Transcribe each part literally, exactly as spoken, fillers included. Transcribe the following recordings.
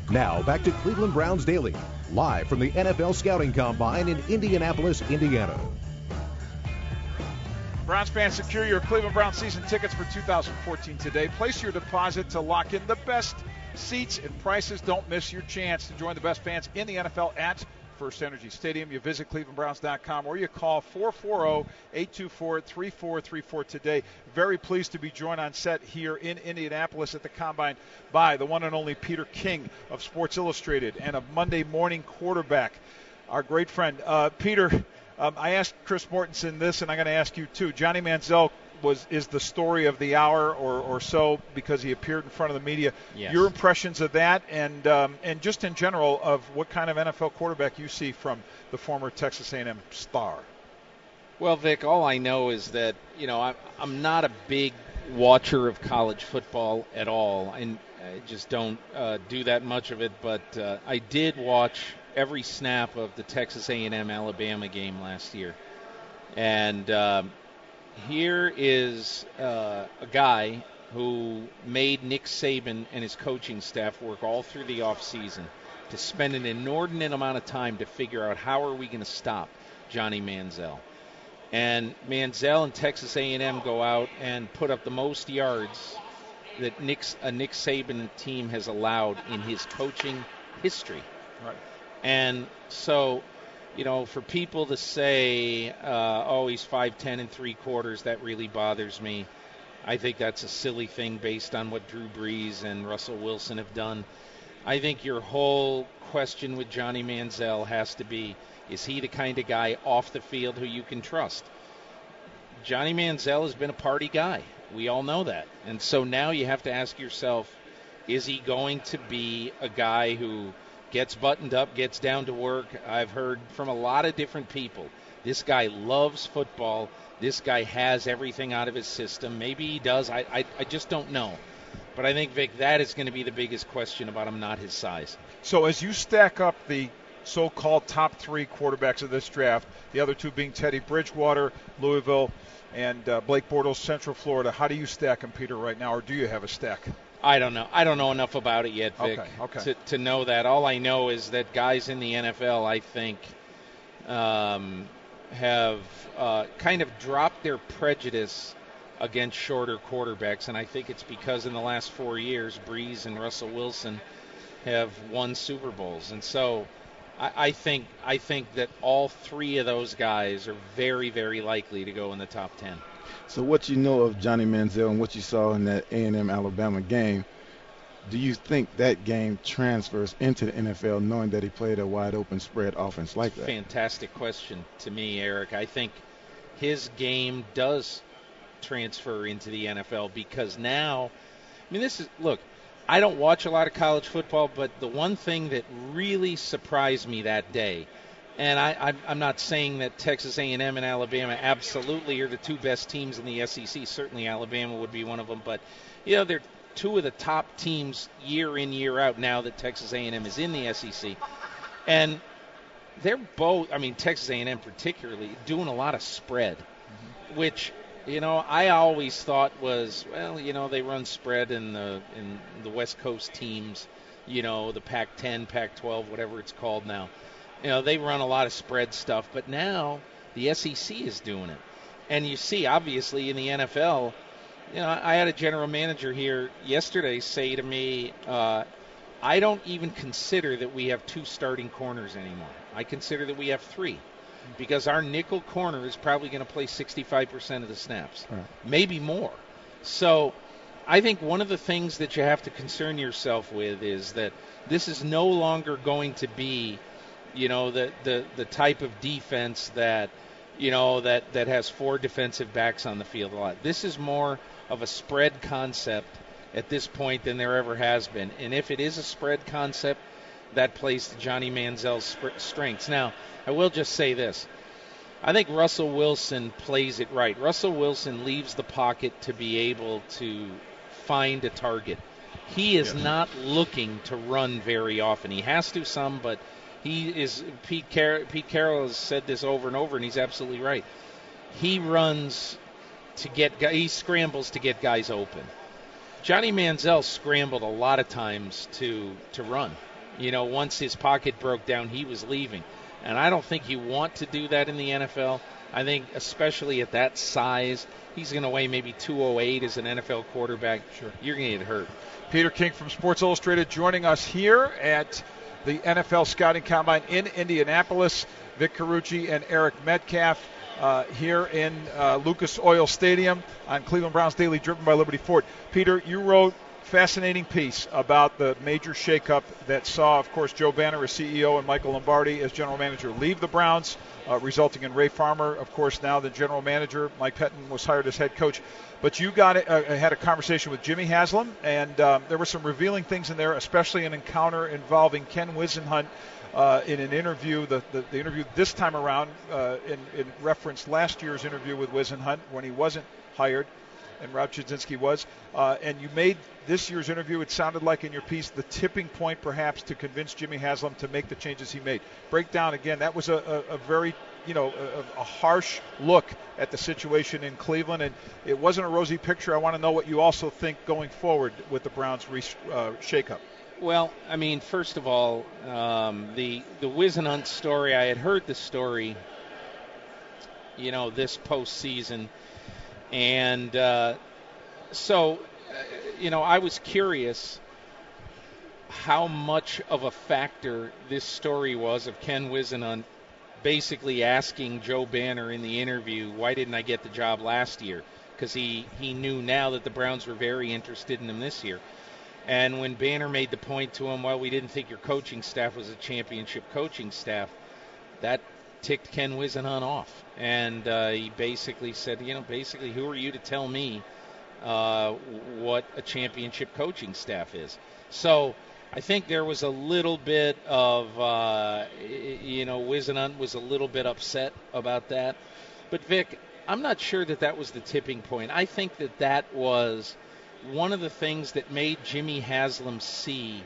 Now back to Cleveland Browns Daily, live from the N F L Scouting Combine in Indianapolis, Indiana. Browns fans, secure your Cleveland Browns season tickets for two thousand fourteen today. Place your deposit to lock in the best seats and prices. Don't miss your chance to join the best fans in the N F L at First Energy Stadium. You visit cleveland browns dot com or you call four four zero, eight two four, three four three four today. Very pleased to be joined on set here in Indianapolis at the Combine by the one and only Peter King of Sports Illustrated and of Monday Morning Quarterback, our great friend. Uh, Peter, um, I asked Chris Mortensen this, and I'm going to ask you too. Johnny Manziel was is the story of the hour or, or so because he appeared in front of the media. Yes. Your impressions of that and um, and just in general of what kind of N F L quarterback you see from the former Texas A and M star. Well, Vic, all I know is that, you know, I'm, I'm not a big watcher of college football at all, and I just don't uh, do that much of it, but uh, I did watch every snap of the Texas A and M Alabama game last year. And um, here is uh, a guy who made Nick Saban and his coaching staff work all through the offseason to spend an inordinate amount of time to figure out how are we going to stop Johnny Manziel. And Manziel and Texas A and M go out and put up the most yards that Nick's, a Nick Saban team has allowed in his coaching history. Right. And so, you know, for people to say, uh, oh, he's five ten and three quarters, that really bothers me. I think that's a silly thing based on what Drew Brees and Russell Wilson have done. I think your whole question with Johnny Manziel has to be, is he the kind of guy off the field who you can trust? Johnny Manziel has been a party guy. We all know that. And so now you have to ask yourself, is he going to be a guy who gets buttoned up, gets down to work? I've heard from a lot of different people, this guy loves football. This guy has everything out of his system. Maybe he does. I, I, I just don't know. But I think, Vic, that is going to be the biggest question about him, not his size. So as you stack up the so-called top three quarterbacks of this draft, the other two being Teddy Bridgewater, Louisville, and uh, Blake Bortles, Central Florida, how do you stack them, Peter, right now, or do you have a stack? I don't know. I don't know enough about it yet, Vic, okay, okay. To, to know that. All I know is that guys in the N F L, I think, um, have uh, kind of dropped their prejudice against shorter quarterbacks, and I think it's because in the last four years, Brees and Russell Wilson have won Super Bowls, and so I, I think I think that all three of those guys are very, very likely to go in the top ten. So what you know of Johnny Manziel and what you saw in that A and M Alabama game, do you think that game transfers into the N F L knowing that he played a wide-open spread offense like that? Fantastic question to me, Eric. I think his game does transfer into the N F L because now, I mean, this is, look, I don't watch a lot of college football, but the one thing that really surprised me that day, and I, I'm not saying that Texas A and M and Alabama absolutely are the two best teams in the S E C. Certainly Alabama would be one of them, but, you know, they're two of the top teams year in, year out now that Texas A and M is in the S E C. And they're both, I mean, Texas A and M particularly, doing a lot of spread, mm-hmm. which, you know, I always thought was, well, you know, they run spread in the in the West Coast teams, you know, the Pac ten, Pac twelve, whatever it's called now. You know, they run a lot of spread stuff, but now the S E C is doing it. And you see, obviously, in the N F L, you know, I had a general manager here yesterday say to me, uh, I don't even consider that we have two starting corners anymore. I consider that we have three. Because our nickel corner is probably going to play sixty-five percent of the snaps, right. Maybe more. So I think one of the things that you have to concern yourself with is that this is no longer going to be, you know, the, the, the type of defense that, you know, that, that has four defensive backs on the field a lot. This is more of a spread concept at this point than there ever has been. And if it is a spread concept, that plays to Johnny Manziel's sp- strengths. Now, I will just say this. I think Russell Wilson plays it right. Russell Wilson leaves the pocket to be able to find a target. He is yes. not looking to run very often. He has to some, but he is. Pete, Car- Pete Carroll has said this over and over, and he's absolutely right. He runs to get. He scrambles to get guys open. Johnny Manziel scrambled a lot of times to to run. You know, once his pocket broke down, he was leaving. And I don't think you want to do that in the N F L. I think especially at that size, he's going to weigh maybe two oh eight as an N F L quarterback. Sure. You're going to get hurt. Peter King from Sports Illustrated joining us here at the N F L Scouting Combine in Indianapolis. Vic Carucci and Eric Metcalf uh, here in uh, Lucas Oil Stadium on Cleveland Browns Daily, driven by Liberty Ford. Peter, you wrote a fascinating piece about the major shakeup that saw, of course, Joe Banner as C E O and Michael Lombardi as general manager leave the Browns, uh, resulting in Ray Farmer, of course, now the general manager. Mike Pettin was hired as head coach. But you got uh, had a conversation with Jimmy Haslam, and um, there were some revealing things in there, especially an encounter involving Ken Whisenhunt uh, in an interview, the, the, the interview this time around uh, in, in reference last year's interview with Whisenhunt when he wasn't hired and Rob Chudzinski was. Uh, and you made this year's interview, it sounded like in your piece, the tipping point perhaps to convince Jimmy Haslam to make the changes he made. Break down again, that was a, a, a very, you know, a, a harsh look at the situation in Cleveland, and it wasn't a rosy picture. I want to know what you also think going forward with the Browns re- uh, shakeup. Well, I mean, first of all, um, the the Whisenhunt story, I had heard the story, you know, this postseason, and uh, so, uh, you know, I was curious how much of a factor this story was of Ken Whisenhunt basically asking Joe Banner in the interview, why didn't I get the job last year? Because he, he knew now that the Browns were very interested in him this year. And when Banner made the point to him, well, we didn't think your coaching staff was a championship coaching staff, that ticked Ken Whisenhunt off. And uh, he basically said, you know, basically, who are you to tell me uh, what a championship coaching staff is? So I think there was a little bit of, uh, you know, Whisenhunt was a little bit upset about that. But, Vic, I'm not sure that that was the tipping point. I think that that was one of the things that made Jimmy Haslam see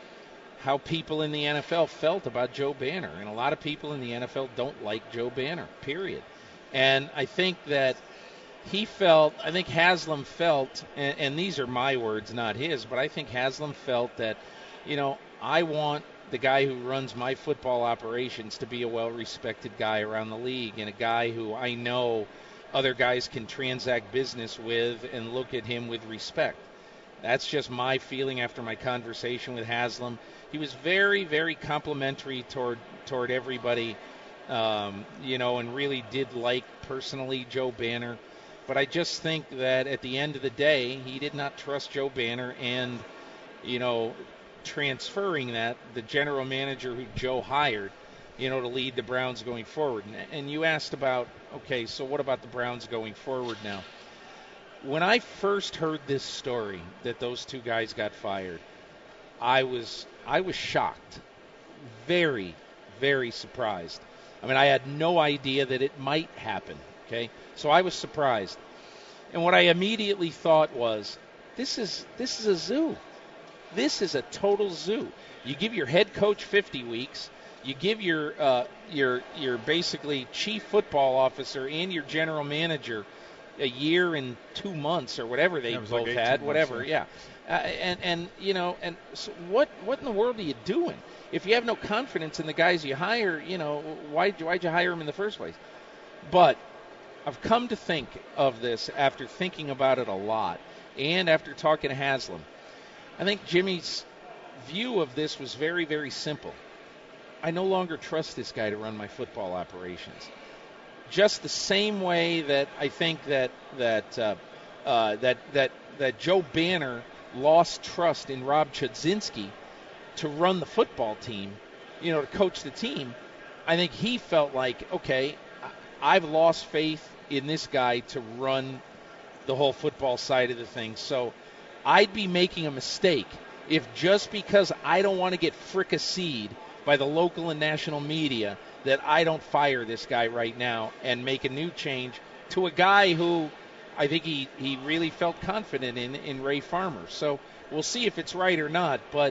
how people in the N F L felt about Joe Banner. And a lot of people in the N F L don't like Joe Banner, period. And I think that he felt, I think Haslam felt, and, and these are my words, not his, but I think Haslam felt that, you know, I want the guy who runs my football operations to be a well-respected guy around the league and a guy who I know other guys can transact business with and look at him with respect. That's just my feeling after my conversation with Haslam. He was very, very complimentary toward toward everybody, um, you know, and really did like personally Joe Banner. But I just think that at the end of the day, he did not trust Joe Banner, and, you know, transferring that, the general manager who Joe hired, you know, to lead the Browns going forward. And you asked about, okay, so what about the Browns going forward now? When I first heard this story that those two guys got fired, I was I was shocked, very, very surprised. I mean, I had no idea that it might happen, okay? So I was surprised. And what I immediately thought was, this is this is a zoo. This is a total zoo. You give your head coach fifty weeks. You give your uh, your your basically chief football officer and your general manager a year and two months or whatever they both like had, whatever, months, yeah. Uh, and and you know, and so what what in the world are you doing? If you have no confidence in the guys you hire, you know, why why'd you hire them in the first place? But I've come to think of this after thinking about it a lot, and after talking to Haslam. I think Jimmy's view of this was very, very simple. I no longer trust this guy to run my football operations. Just the same way that I think that that uh, uh, that that that Joe Banner lost trust in Rob Chudzinski to run the football team, you know, to coach the team. I think he felt like, okay, I've lost faith in this guy to run the whole football side of the thing. So I'd be making a mistake if just because I don't want to get fricasseed by the local and national media that I don't fire this guy right now and make a new change to a guy who I think he, he really felt confident in, in Ray Farmer. So we'll see if it's right or not. But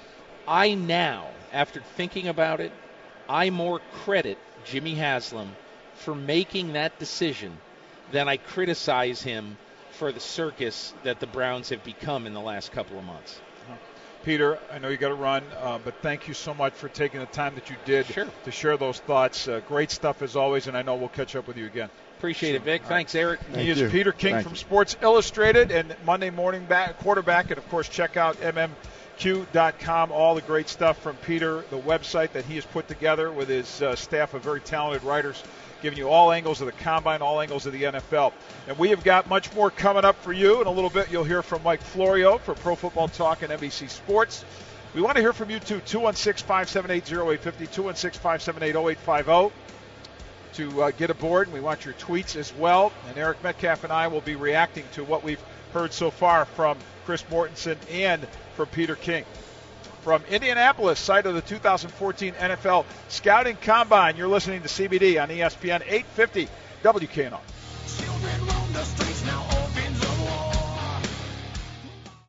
I now, after thinking about it, I more credit Jimmy Haslam for making that decision than I criticize him for the circus that the Browns have become in the last couple of months. Peter, I know you got to run, uh, but thank you so much for taking the time that you did Sure. to share those thoughts. Uh, great stuff as always, and I know we'll catch up with you again. Appreciate it, Vic. All Thanks, right. Eric. Thank he is you. Peter King Thank from you. Sports Illustrated and Monday Morning back, Quarterback. And, of course, check out M M Q dot com, all the great stuff from Peter, the website that he has put together with his uh, staff of very talented writers, giving you all angles of the Combine, all angles of the N F L. And we have got much more coming up for you. In a little bit, you'll hear from Mike Florio for Pro Football Talk and N B C Sports. We want to hear from you, too. two one six, five seven eight, zero eight five zero, two one six, five seven eight, zero eight five zero to uh, get aboard. And we want your tweets as well. And Eric Metcalf and I will be reacting to what we've heard so far from Chris Mortensen and from Peter King. From Indianapolis, site of the two thousand fourteen N F L Scouting Combine, you're listening to C B D on E S P N eight fifty W K N R.